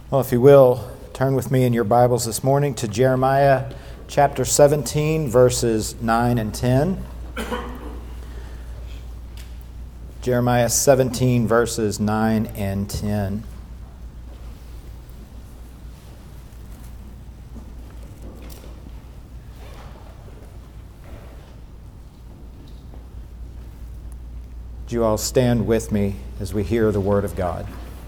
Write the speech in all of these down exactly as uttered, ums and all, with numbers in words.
Well, if you will, turn with me in your Bibles this morning to Jeremiah chapter seventeen, verses nine and ten. Jeremiah seventeen, verses nine and ten. Would you all stand with me as we hear the Word of God?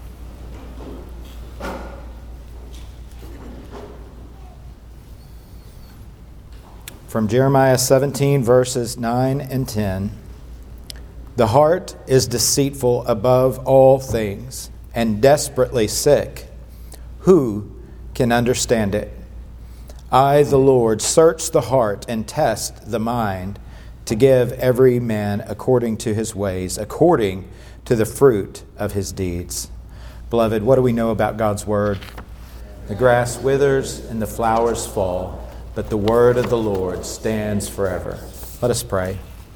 From Jeremiah seventeen, verses nine and ten. The heart is deceitful above all things and desperately sick. Who can understand it? I, the Lord, search the heart and test the mind to give every man according to his ways, according to the fruit of his deeds. Beloved, what do we know about God's Word? The grass withers and the flowers fall, but the word of the Lord stands forever. Let us pray.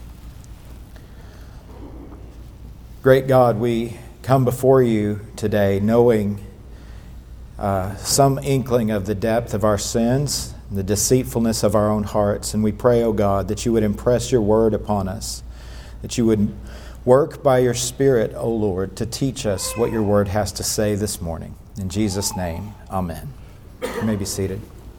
Great God, we come before you today knowing uh, some inkling of the depth of our sins, the deceitfulness of our own hearts. And we pray, O God, that you would impress your word upon us, that you would work by your Spirit, O Lord, to teach us what your word has to say this morning. In Jesus' name, amen. You may be seated.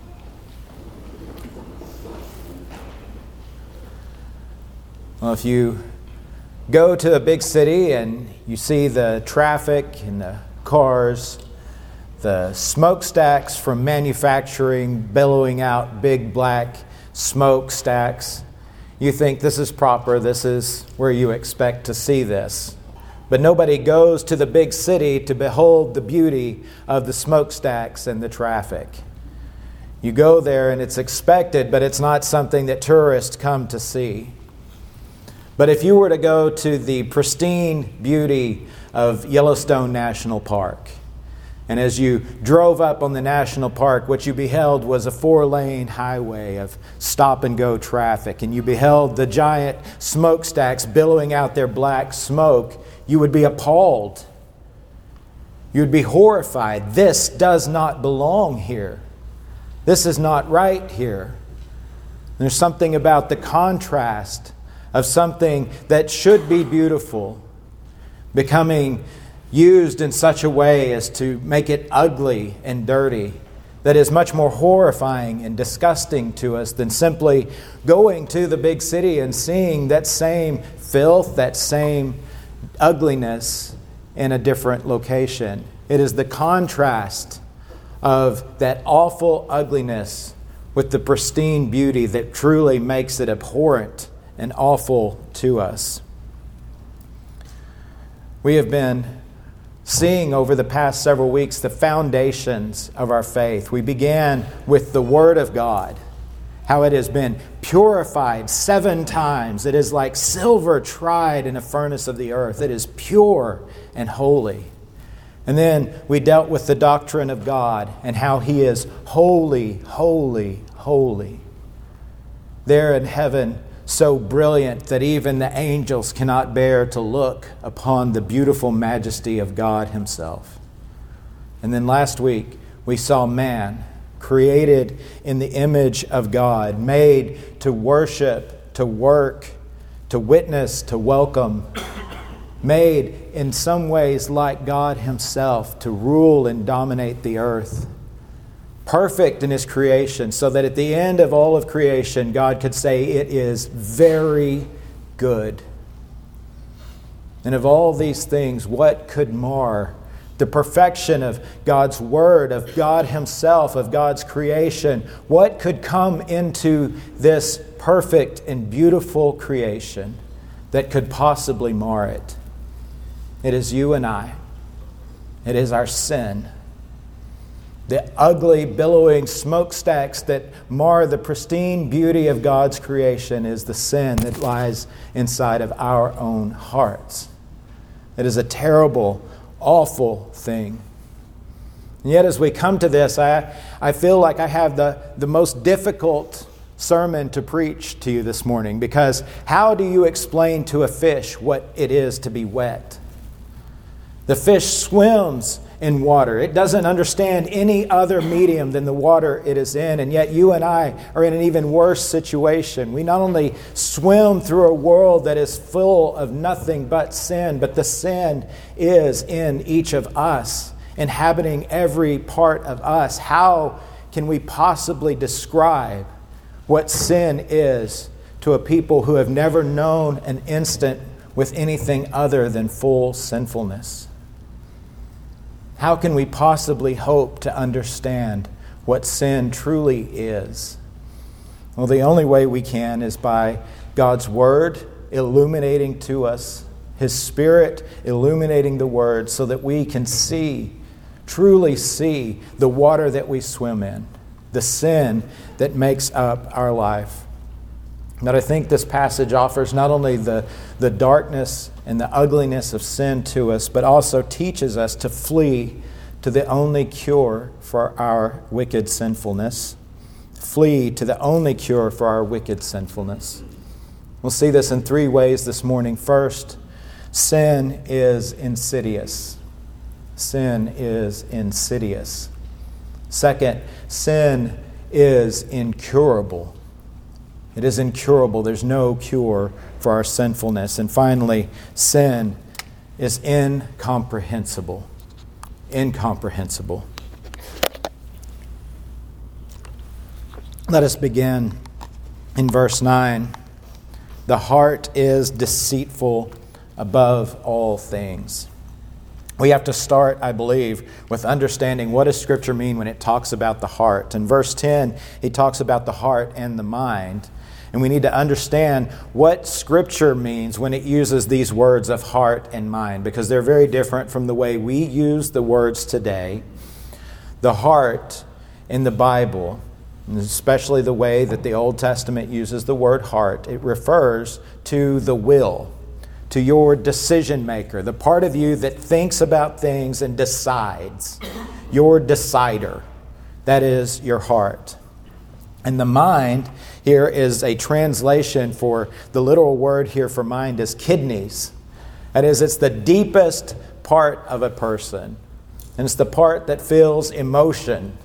Well, if you go to a big city and you see the traffic and the cars, the smokestacks from manufacturing billowing out big black smokestacks, you think this is proper, this is where you expect to see this. But nobody goes to the big city to behold the beauty of the smokestacks and the traffic. You go there and it's expected, but it's not something that tourists come to see. But if you were to go to the pristine beauty of Yellowstone National Park, and as you drove up on the national park, what you beheld was a four-lane highway of stop-and-go traffic, and you beheld the giant smokestacks billowing out their black smoke, you would be appalled. You would be horrified. This does not belong here. This is not right here. There's something about the contrast of something that should be beautiful becoming used in such a way as to make it ugly and dirty, that is much more horrifying and disgusting to us than simply going to the big city and seeing that same filth, that same ugliness in a different location. It is the contrast of that awful ugliness with the pristine beauty that truly makes it abhorrent and awful to us. We have been seeing over the past several weeks the foundations of our faith. We began with the Word of God, how it has been purified seven times. It is like silver tried in a furnace of the earth. It is pure and holy. And then we dealt with the doctrine of God and how He is holy, holy, holy. There in heaven, so brilliant that even the angels cannot bear to look upon the beautiful majesty of God Himself. And then last week, we saw man created in the image of God, made to worship, to work, to witness, to welcome, made in some ways like God Himself to rule and dominate the earth. Perfect in His creation, so that at the end of all of creation, God could say, it is very good. And of all these things, what could mar the perfection of God's Word, of God Himself, of God's creation? What could come into this perfect and beautiful creation that could possibly mar it? It is you and I. It is our sin. The ugly, billowing smokestacks that mar the pristine beauty of God's creation is the sin that lies inside of our own hearts. It is a terrible, awful thing. And yet as we come to this, I, I feel like I have the, the most difficult sermon to preach to you this morning, because how do you explain to a fish what it is to be wet? The fish swims in water. It doesn't understand any other medium than the water it is in. And yet you and I are in an even worse situation. We not only swim through a world that is full of nothing but sin, but the sin is in each of us, inhabiting every part of us. How can we possibly describe what sin is to a people who have never known an instant with anything other than full sinfulness? How can we possibly hope to understand what sin truly is? Well, the only way we can is by God's Word illuminating to us, His Spirit illuminating the Word so that we can see, truly see the water that we swim in, the sin that makes up our life. But I think this passage offers not only the, the darkness and the ugliness of sin to us, but also teaches us to flee to the only cure for our wicked sinfulness. Flee to the only cure for our wicked sinfulness. We'll see this in three ways this morning. First, sin is insidious. Sin is insidious. Second, sin is incurable. It is incurable. There's no cure for our sinfulness. And finally, sin is incomprehensible. Incomprehensible. Let us begin in verse nine. The heart is deceitful above all things. We have to start, I believe, with understanding what does Scripture mean when it talks about the heart. In verse ten, he talks about the heart and the mind. And we need to understand what Scripture means when it uses these words of heart and mind, because they're very different from the way we use the words today. The heart in the Bible, and especially the way that the Old Testament uses the word heart, it refers to the will, to your decision maker, the part of you that thinks about things and decides, your decider. That is your heart. And the mind here is a translation for the literal word here for mind is kidneys. That is, it's the deepest part of a person. And it's the part that feels emotion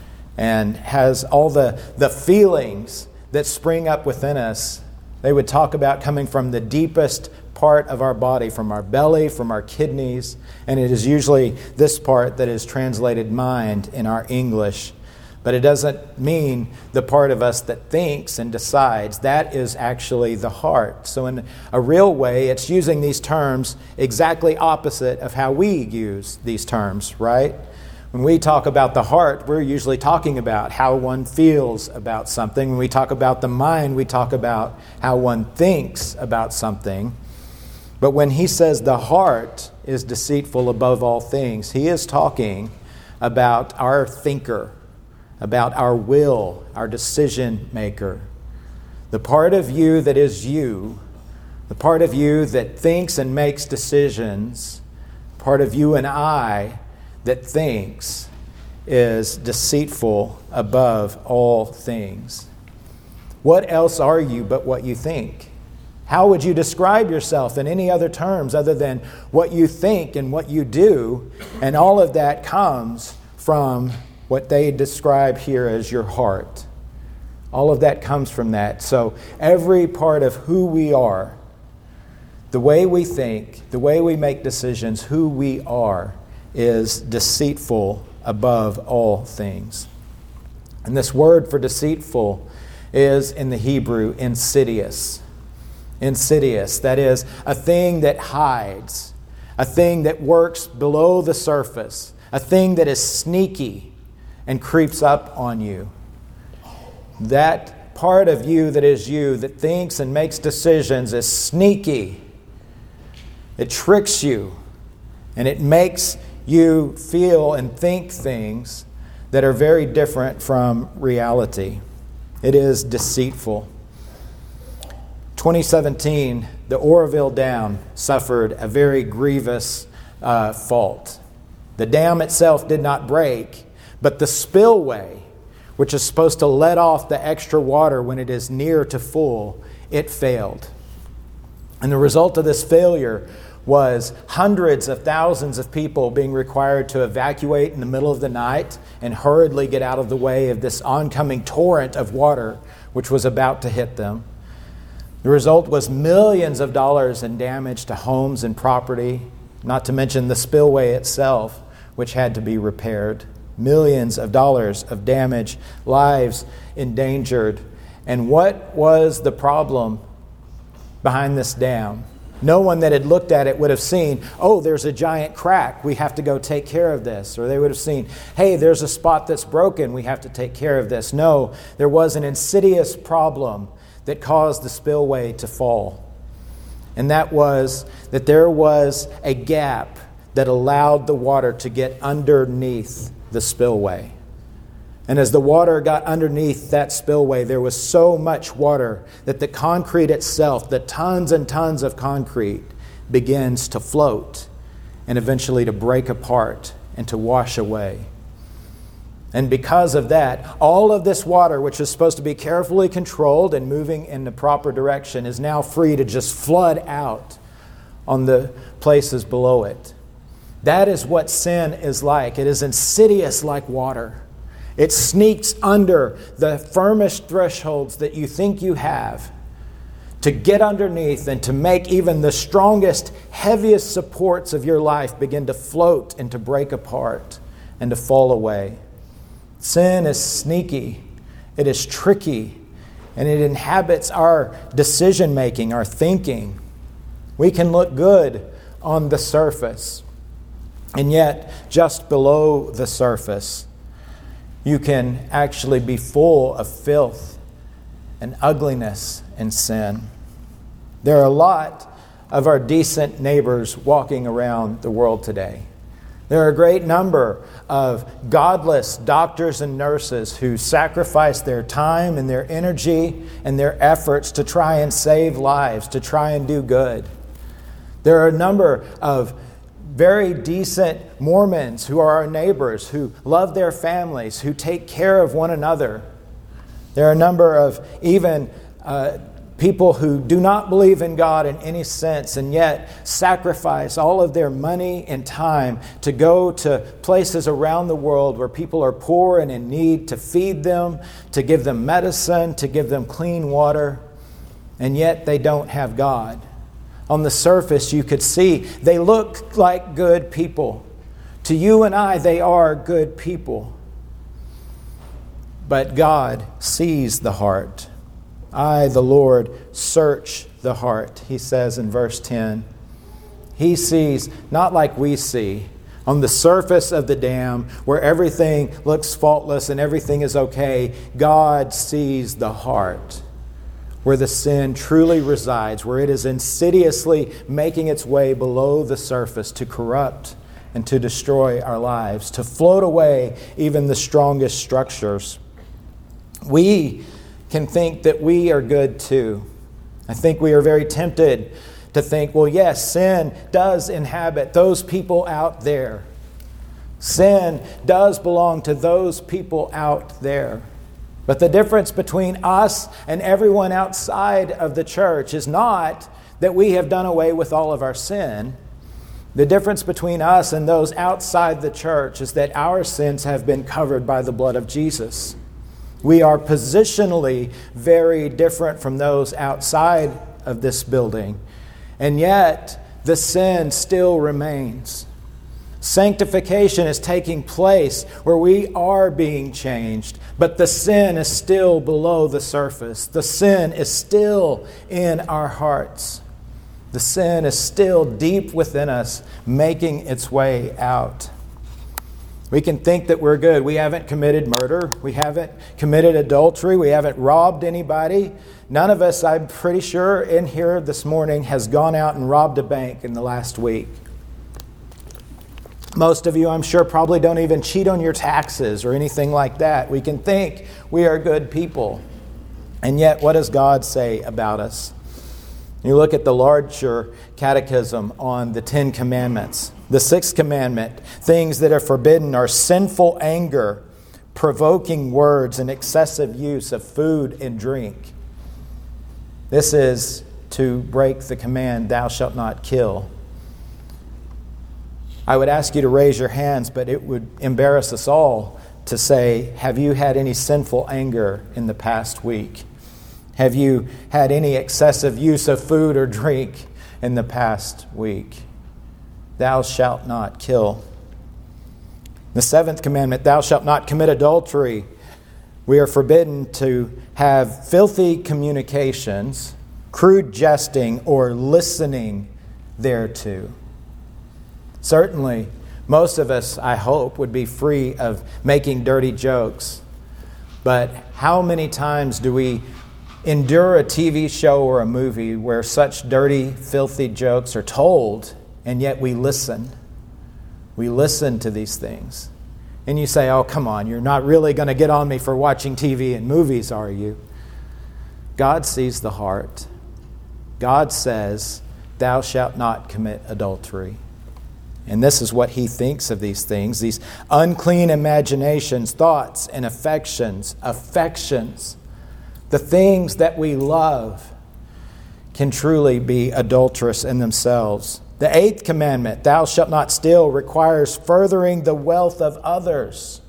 and has all the, the feelings that spring up within us. They would talk about coming from the deepest part of our body, from our belly, from our kidneys. And it is usually this part that is translated mind in our English. But it doesn't mean the part of us that thinks and decides. That is actually the heart. So in a real way, it's using these terms exactly opposite of how we use these terms, right? When we talk about the heart, we're usually talking about how one feels about something. When we talk about the mind, we talk about how one thinks about something. But when he says the heart is deceitful above all things, he is talking about our thinker, about our will, our decision maker. The part of you that is you, the part of you that thinks and makes decisions, part of you and I that thinks is deceitful above all things. What else are you but what you think? How would you describe yourself in any other terms other than what you think and what you do? And all of that comes from what they describe here as your heart. All of that comes from that. So every part of who we are, the way we think, the way we make decisions, who we are, is deceitful above all things. And this word for deceitful is in the Hebrew insidious. Insidious, that is, a thing that hides, a thing that works below the surface, a thing that is sneaky and creeps up on you. That part of you that is you, that thinks and makes decisions, is sneaky. It tricks you, and it makes you feel and think things that are very different from reality. It is deceitful. twenty seventeen, the Oroville Dam suffered a very grievous uh, fault. The dam itself did not break, but the spillway, which is supposed to let off the extra water when it is near to full, it failed. And the result of this failure was hundreds of thousands of people being required to evacuate in the middle of the night and hurriedly get out of the way of this oncoming torrent of water which was about to hit them. The result was millions of dollars in damage to homes and property, not to mention the spillway itself, which had to be repaired. Millions of dollars of damage, lives endangered. And what was the problem behind this dam? No one that had looked at it would have seen, oh, there's a giant crack, we have to go take care of this. Or they would have seen, hey, there's a spot that's broken, we have to take care of this. No, there was an insidious problem that caused the spillway to fall. And that was that there was a gap that allowed the water to get underneath the spillway. And as the water got underneath that spillway, there was so much water that the concrete itself, the tons and tons of concrete, begins to float and eventually to break apart and to wash away. And because of that, all of this water, which is supposed to be carefully controlled and moving in the proper direction, is now free to just flood out on the places below it. That is what sin is like. It is insidious like water. It sneaks under the firmest thresholds that you think you have to get underneath and to make even the strongest, heaviest supports of your life begin to float and to break apart and to fall away. Sin is sneaky, it is tricky, and it inhabits our decision making, our thinking. We can look good on the surface, and yet just below the surface, you can actually be full of filth and ugliness and sin. There are a lot of our decent neighbors walking around the world today. There are a great number of godless doctors and nurses who sacrifice their time and their energy and their efforts to try and save lives, to try and do good. There are a number of very decent Mormons who are our neighbors, who love their families, who take care of one another. There are a number of even uh, people who do not believe in God in any sense and yet sacrifice all of their money and time to go to places around the world where people are poor and in need, to feed them, to give them medicine, to give them clean water, and yet they don't have God. On the surface, you could see they look like good people. To you and I, they are good people. But God sees the heart. I, the Lord, search the heart, he says in verse ten. He sees not like we see. On the surface of the dam, where everything looks faultless and everything is okay, God sees the heart, where the sin truly resides, where it is insidiously making its way below the surface to corrupt and to destroy our lives, to float away even the strongest structures. We can think that we are good too. I think we are very tempted to think, well, yes, sin does inhabit those people out there. Sin does belong to those people out there. But the difference between us and everyone outside of the church is not that we have done away with all of our sin. The difference between us and those outside the church is that our sins have been covered by the blood of Jesus. We are positionally very different from those outside of this building, and yet the sin still remains. Sanctification is taking place where we are being changed, but the sin is still below the surface. The sin is still in our hearts. The sin is still deep within us, making its way out. We can think that we're good. We haven't committed murder. We haven't committed adultery. We haven't robbed anybody. None of us, I'm pretty sure, in here this morning has gone out and robbed a bank in the last week. Most of you, I'm sure, probably don't even cheat on your taxes or anything like that. We can think we are good people. And yet, what does God say about us? You look at the larger catechism on the Ten Commandments. The sixth commandment, things that are forbidden are sinful anger, provoking words, and excessive use of food and drink. This is to break the command, thou shalt not kill. I would ask you to raise your hands, but it would embarrass us all to say, have you had any sinful anger in the past week? Have you had any excessive use of food or drink in the past week? Thou shalt not kill. The seventh commandment, thou shalt not commit adultery. We are forbidden to have filthy communications, crude jesting, or listening thereto. Certainly, most of us, I hope, would be free of making dirty jokes. But how many times do we endure a T V show or a movie where such dirty, filthy jokes are told, and yet we listen? We listen to these things. And you say, oh, come on, you're not really going to get on me for watching T V and movies, are you? God sees the heart. God says, thou shalt not commit adultery. And this is what he thinks of these things, these unclean imaginations, thoughts, and affections. Affections, the things that we love, can truly be adulterous in themselves. The eighth commandment, thou shalt not steal, requires furthering the wealth of others.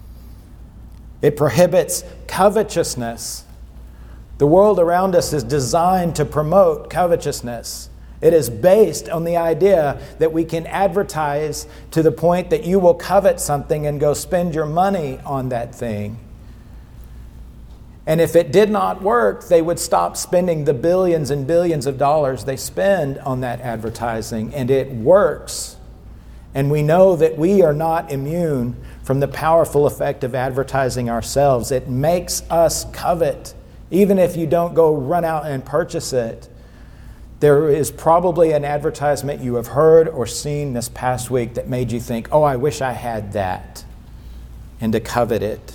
It prohibits covetousness. The world around us is designed to promote covetousness. It is based on the idea that we can advertise to the point that you will covet something and go spend your money on that thing. And if it did not work, they would stop spending the billions and billions of dollars they spend on that advertising. And it works. And we know that we are not immune from the powerful effect of advertising ourselves. It makes us covet. Even if you don't go run out and purchase it, there is probably an advertisement you have heard or seen this past week that made you think, oh, I wish I had that, and to covet it.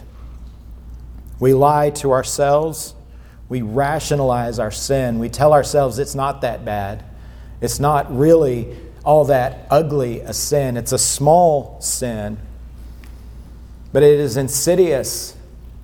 We lie to ourselves. We rationalize our sin. We tell ourselves it's not that bad. It's not really all that ugly a sin. It's a small sin, but it is insidious.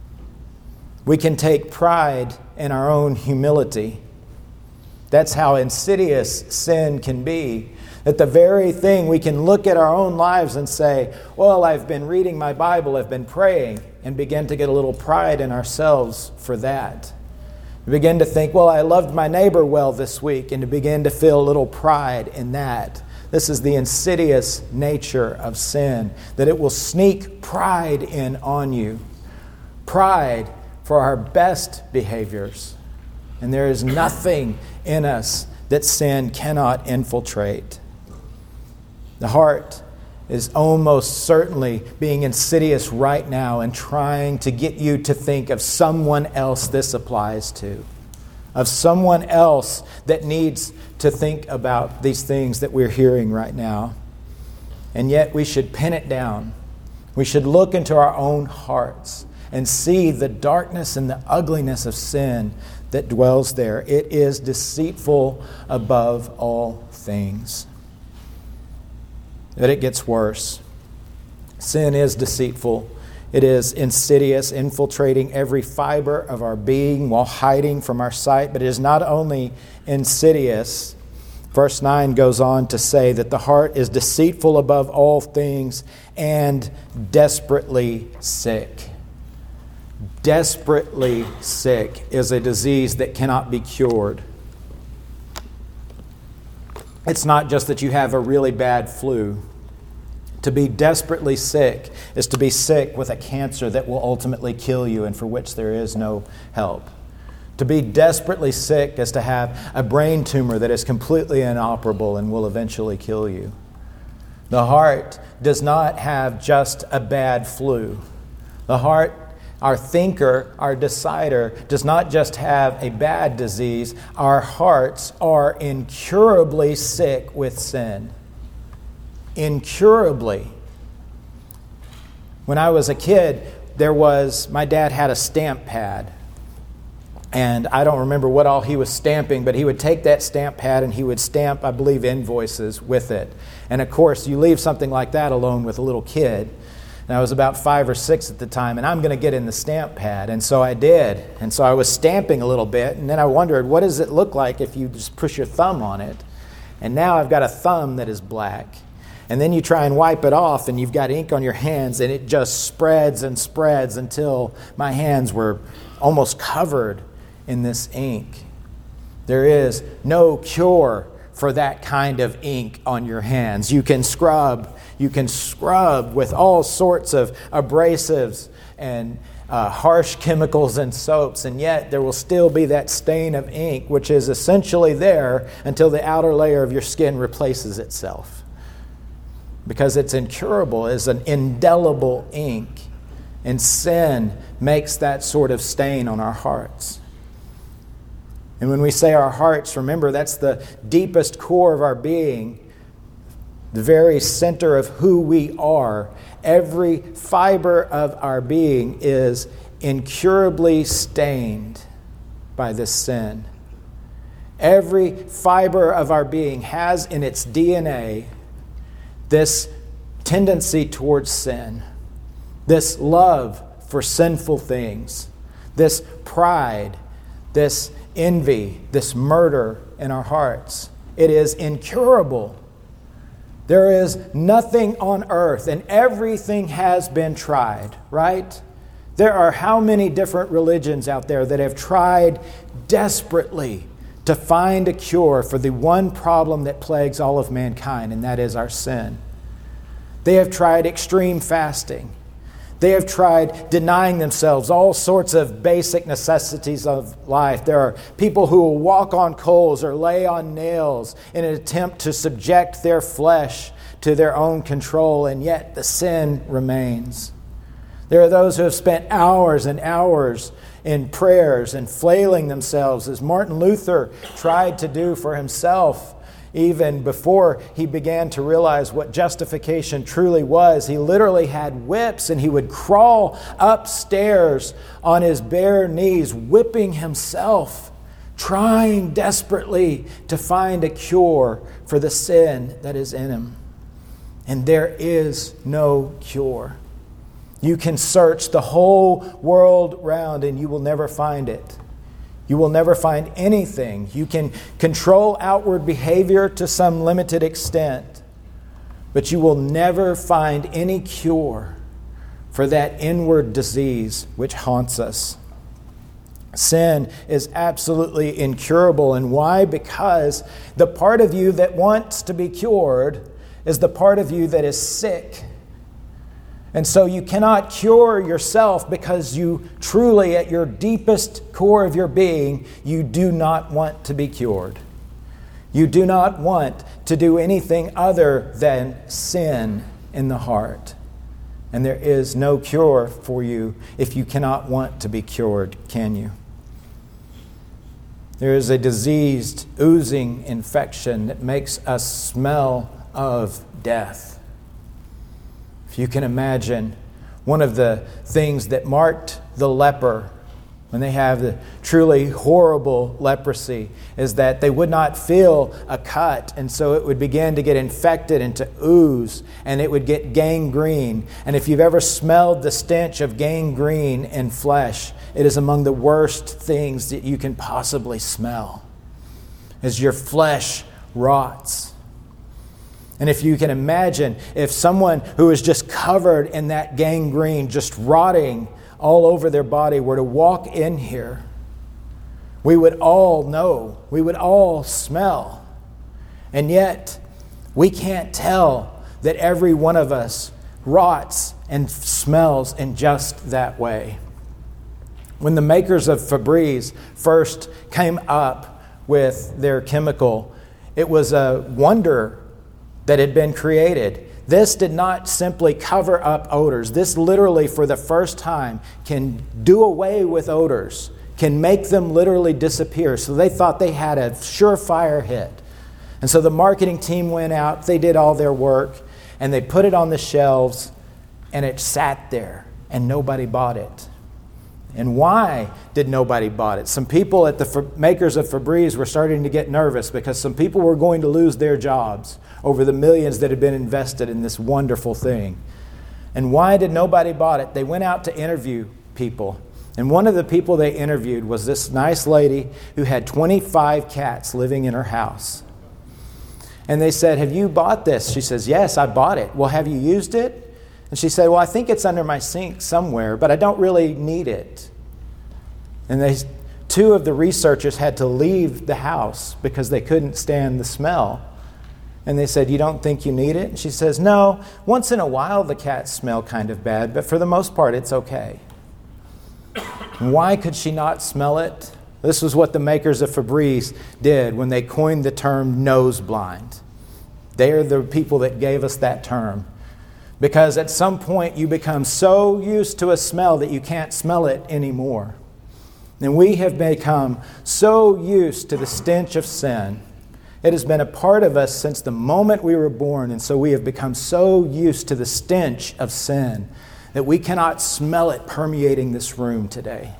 We can take pride in our own humility. That's how insidious sin can be. That the very thing, we can look at our own lives and say, well, I've been reading my Bible, I've been praying, and begin to get a little pride in ourselves for that. We begin to think, well, I loved my neighbor well this week, and to begin to feel a little pride in that. This is the insidious nature of sin, that it will sneak pride in on you. Pride for our best behaviors. And there is nothing in us that sin cannot infiltrate. The heart is almost certainly being insidious right now and trying to get you to think of someone else this applies to, of someone else that needs to think about these things that we're hearing right now. And yet we should pin it down. We should look into our own hearts and see the darkness and the ugliness of sin that dwells there. It is deceitful above all things. But it gets worse. Sin is deceitful. It is insidious, infiltrating every fiber of our being while hiding from our sight. But it is not only insidious. Verse nine goes on to say that the heart is deceitful above all things and desperately sick. Desperately sick is a disease that cannot be cured. It's not just that you have a really bad flu. To be desperately sick is to be sick with a cancer that will ultimately kill you and for which there is no help. To be desperately sick is to have a brain tumor that is completely inoperable and will eventually kill you. The heart does not have just a bad flu. The heart, our thinker, our decider, does not just have a bad disease. Our hearts are incurably sick with sin. Incurably. When I was a kid, there was, my dad had a stamp pad. And I don't remember what all he was stamping, but he would take that stamp pad and he would stamp, I believe, invoices with it. And of course, you leave something like that alone with a little kid. And I was about five or six at the time, and I'm going to get in the stamp pad. And so I did. And so I was stamping a little bit, and then I wondered, what does it look like if you just push your thumb on it? And now I've got a thumb that is black. And then you try and wipe it off, and you've got ink on your hands, and it just spreads and spreads until my hands were almost covered in this ink. There is no cure for that kind of ink on your hands. You can scrub, you can scrub with all sorts of abrasives and uh, harsh chemicals and soaps, and yet there will still be that stain of ink, which is essentially there until the outer layer of your skin replaces itself. Because it's incurable, it's an indelible ink, and sin makes that sort of stain on our hearts. And when we say our hearts, remember that's the deepest core of our being, the very center of who we are. Every fiber of our being is incurably stained by this sin. Every fiber of our being has in its D N A this tendency towards sin, this love for sinful things, this pride, this envy, this murder in our hearts. It is incurable. There is nothing on earth, and everything has been tried, right? There are how many different religions out there that have tried desperately to find a cure for the one problem that plagues all of mankind, and that is our sin. They have tried extreme fasting. They have tried denying themselves all sorts of basic necessities of life. There are people who will walk on coals or lay on nails in an attempt to subject their flesh to their own control, and yet the sin remains. There are those who have spent hours and hours in prayers and flailing themselves, as Martin Luther tried to do for himself. Even before he began to realize what justification truly was, he literally had whips, and he would crawl upstairs on his bare knees, whipping himself, trying desperately to find a cure for the sin that is in him. And there is no cure. You can search the whole world round, and you will never find it. You will never find anything. You can control outward behavior to some limited extent, but you will never find any cure for that inward disease which haunts us. Sin is absolutely incurable. And why? Because the part of you that wants to be cured is the part of you that is sick. And so you cannot cure yourself because you truly, at your deepest core of your being, you do not want to be cured. You do not want to do anything other than sin in the heart. And there is no cure for you if you cannot want to be cured, can you? There is a diseased, oozing infection that makes us smell of death. If you can imagine, one of the things that marked the leper when they have the truly horrible leprosy is that they would not feel a cut, and so it would begin to get infected and to ooze, and it would get gangrene. And if you've ever smelled the stench of gangrene in flesh, it is among the worst things that you can possibly smell, as your flesh rots. And if you can imagine, if someone who is just covered in that gangrene, just rotting all over their body, were to walk in here, we would all know, we would all smell. And yet, we can't tell that every one of us rots and smells in just that way. When the makers of Febreze first came up with their chemical, it was a wonder that had been created. This did not simply cover up odors. This literally, for the first time, can do away with odors, can make them literally disappear. So they thought they had a surefire hit. And so the marketing team went out, they did all their work, and they put it on the shelves, and it sat there, and nobody bought it. And why did nobody bought it? Some people at the makers of Febreze were starting to get nervous because some people were going to lose their jobs over the millions that had been invested in this wonderful thing. And why did nobody bought it? They went out to interview people. And one of the people they interviewed was this nice lady who had twenty-five cats living in her house. And they said, have you bought this? She says, yes, I bought it. Well, have you used it? And she said, well, I think it's under my sink somewhere, but I don't really need it. And they, two of the researchers had to leave the house because they couldn't stand the smell. And they said, you don't think you need it? And she says, no, once in a while the cats smell kind of bad, but for the most part it's okay. And why could she not smell it? This was what the makers of Febreze did when they coined the term nose blind. They are the people that gave us that term. Because at some point you become so used to a smell that you can't smell it anymore. And we have become so used to the stench of sin. It has been a part of us since the moment we were born, and so we have become so used to the stench of sin that we cannot smell it permeating this room today.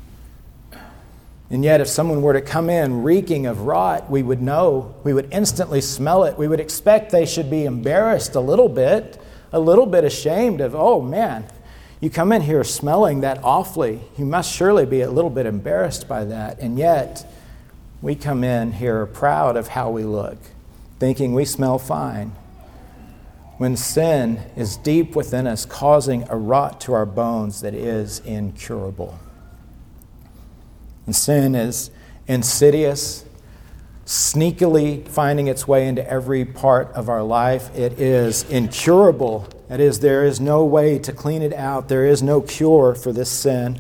And yet if someone were to come in reeking of rot, we would know, we would instantly smell it. We would expect they should be embarrassed a little bit, a little bit ashamed of, oh man, you come in here smelling that awfully. You must surely be a little bit embarrassed by that. And yet we come in here proud of how we look, thinking we smell fine, when sin is deep within us, causing a rot to our bones that is incurable. And sin is insidious, sneakily finding its way into every part of our life. It is incurable. That is, there is no way to clean it out. There is no cure for this sin.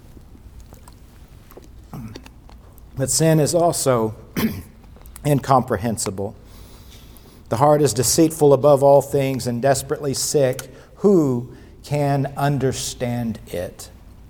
But sin is also incomprehensible. The heart is deceitful above all things and desperately sick. Who can understand it?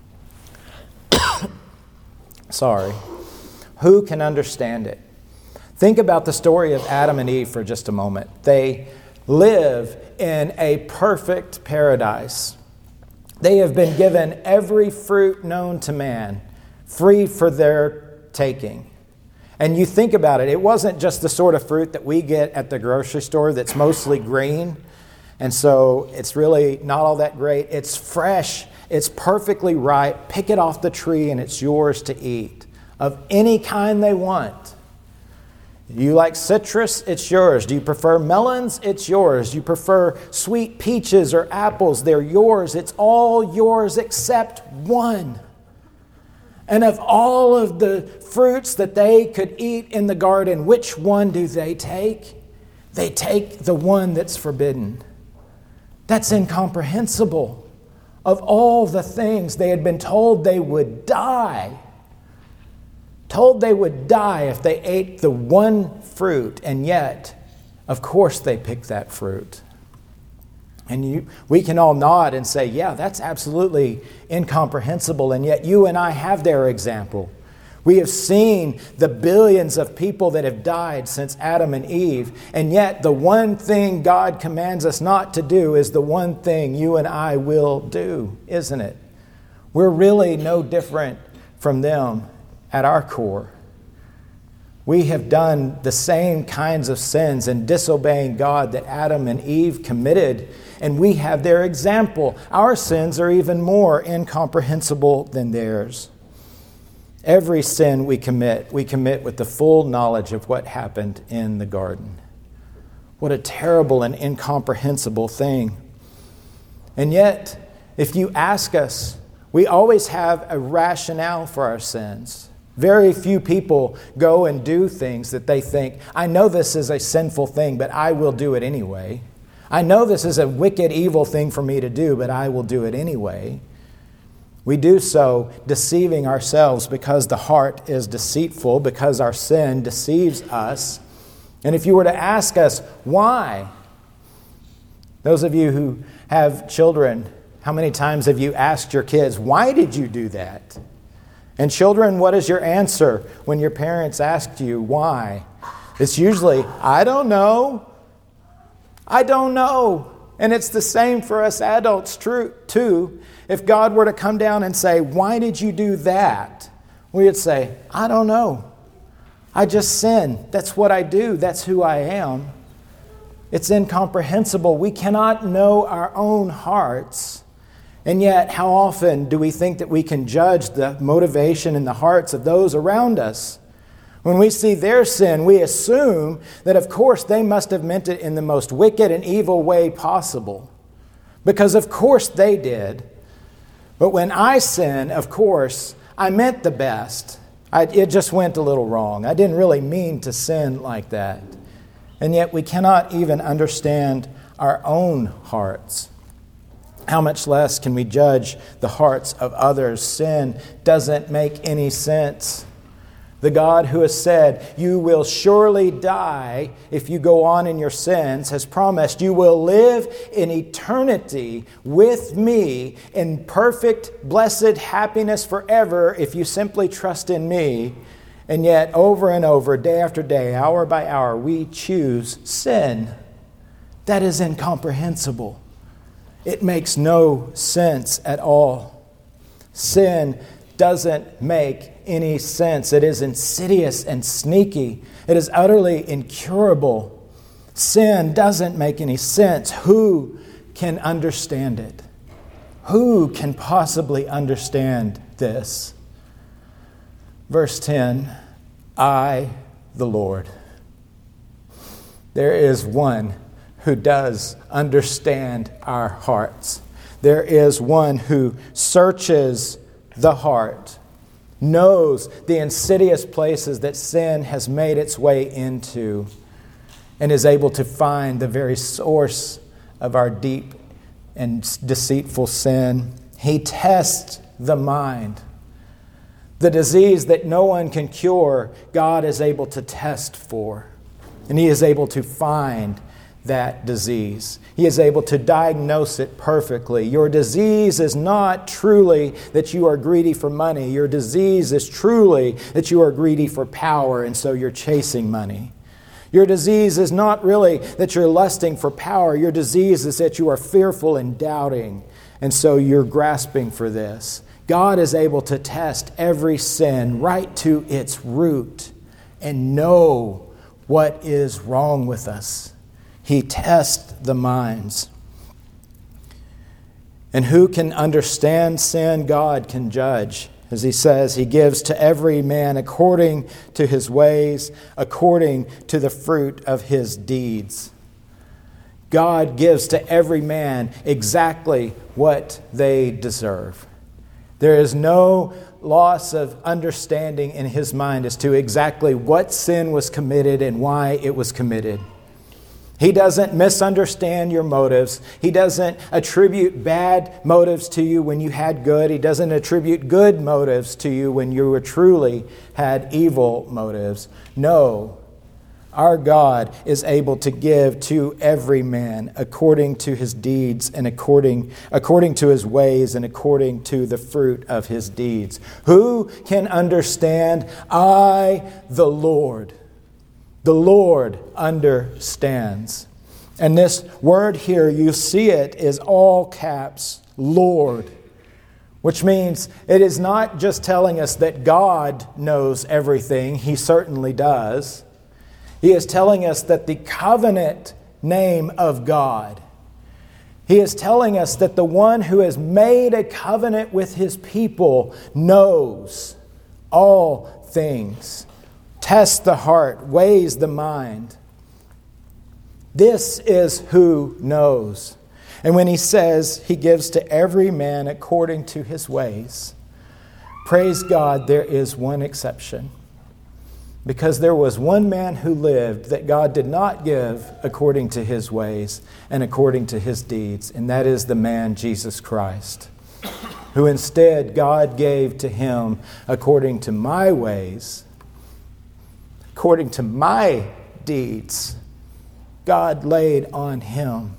Sorry. Who can understand it? Think about the story of Adam and Eve for just a moment. They live in a perfect paradise. They have been given every fruit known to man, free for their taking. And you think about it, it wasn't just the sort of fruit that we get at the grocery store that's mostly green, and so it's really not all that great. It's fresh, it's perfectly ripe, pick it off the tree and it's yours to eat, of any kind they want. You like citrus? It's yours. Do you prefer melons? It's yours. Do you prefer sweet peaches or apples? They're yours. It's all yours except one. And of all of the fruits that they could eat in the garden, which one do they take? They take the one that's forbidden. That's incomprehensible. Of all the things they had been told they would die, told they would die if they ate the one fruit, and yet, of course, they picked that fruit. And you, we can all nod and say, yeah, that's absolutely incomprehensible. And yet you and I have their example. We have seen the billions of people that have died since Adam and Eve. And yet the one thing God commands us not to do is the one thing you and I will do, isn't it? We're really no different from them at our core. We have done the same kinds of sins and disobeying God that Adam and Eve committed, and we have their example. Our sins are even more incomprehensible than theirs. Every sin we commit, we commit with the full knowledge of what happened in the garden. What a terrible and incomprehensible thing. And yet, if you ask us, we always have a rationale for our sins. Very few people go and do things that they think, I know this is a sinful thing, but I will do it anyway. I know this is a wicked, evil thing for me to do, but I will do it anyway. We do so deceiving ourselves because the heart is deceitful, because our sin deceives us. And if you were to ask us, why? Those of you who have children, how many times have you asked your kids, why did you do that? And children, what is your answer when your parents ask you why? It's usually, I don't know. I don't know. And it's the same for us adults too. If God were to come down and say, why did you do that? We would say, I don't know. I just sin. That's what I do. That's who I am. It's incomprehensible. We cannot know our own hearts. And yet, how often do we think that we can judge the motivation in the hearts of those around us? When we see their sin, we assume that, of course, they must have meant it in the most wicked and evil way possible. Because, of course, they did. But when I sin, of course, I meant the best. I, it just went a little wrong. I didn't really mean to sin like that. And yet we cannot even understand our own hearts. How much less can we judge the hearts of others? Sin doesn't make any sense. The God who has said, you will surely die if you go on in your sins, has promised you will live in eternity with me in perfect, blessed happiness forever if you simply trust in me. And yet, over and over, day after day, hour by hour, we choose sin. That is incomprehensible. It makes no sense at all. Sin doesn't make any sense. It is insidious and sneaky. It is utterly incurable. Sin doesn't make any sense. Who can understand it? Who can possibly understand this? Verse ten, I, the Lord. There is one who does understand our hearts. There is one who searches the heart, knows the insidious places that sin has made its way into, and is able to find the very source of our deep and deceitful sin. He tests the mind. The disease that no one can cure, God is able to test for. And He is able to find that disease. He is able to diagnose it perfectly. Your disease is not truly that you are greedy for money. Your disease is truly that you are greedy for power, and so you're chasing money. Your disease is not really that you're lusting for power. Your disease is that you are fearful and doubting, and so you're grasping for this. God is able to test every sin right to its root and know what is wrong with us. He tests the minds. And who can understand sin? God can judge. As He says, He gives to every man according to his ways, according to the fruit of his deeds. God gives to every man exactly what they deserve. There is no loss of understanding in His mind as to exactly what sin was committed and why it was committed. He doesn't misunderstand your motives. He doesn't attribute bad motives to you when you had good. He doesn't attribute good motives to you when you were truly had evil motives. No, our God is able to give to every man according to his deeds and according, according to his ways and according to the fruit of his deeds. Who can understand? I, the Lord. The Lord understands. And this word here, you see it, is all caps, Lord. Which means it is not just telling us that God knows everything. He certainly does. He is telling us that the covenant name of God. He is telling us that the one who has made a covenant with His people knows all things. Tests the heart, weighs the mind. This is who knows. And when He says He gives to every man according to his ways, praise God, there is one exception. Because there was one man who lived that God did not give according to his ways and according to his deeds, and that is the man Jesus Christ, who instead God gave to Him according to my ways, according to my deeds. God laid on Him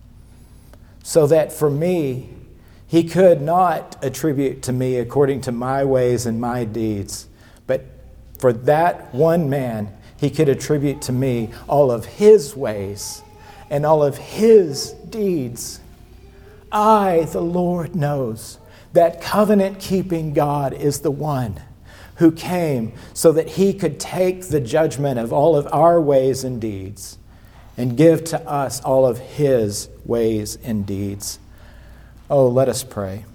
so that for me, He could not attribute to me according to my ways and my deeds, but for that one man, He could attribute to me all of His ways and all of His deeds. I, the Lord, knows that covenant-keeping God is the one who came so that He could take the judgment of all of our ways and deeds and give to us all of His ways and deeds. Oh, let us pray.